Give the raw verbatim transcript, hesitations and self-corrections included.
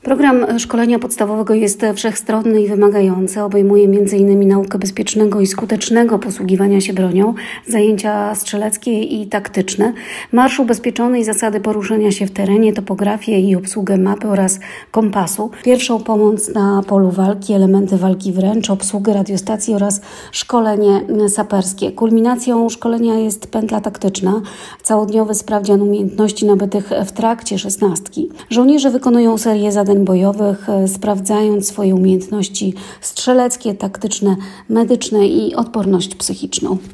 Program szkolenia podstawowego jest wszechstronny i wymagający. Obejmuje między innymi naukę bezpiecznego i skutecznego posługiwania się bronią, zajęcia strzeleckie i taktyczne, marsz ubezpieczony i zasady poruszania się w terenie, topografię i obsługę mapy oraz kompasu, pierwszą pomoc na polu walki, elementy walki wręcz, obsługę radiostacji oraz szkolenie saperskie. Kulminacją szkolenia jest pętla taktyczna, całodniowy sprawdzian umiejętności nabytych w trakcie szesnastki. Żołnierze wykonują serię zadań bojowych, sprawdzając swoje umiejętności strzeleckie, taktyczne, medyczne i odporność psychiczną.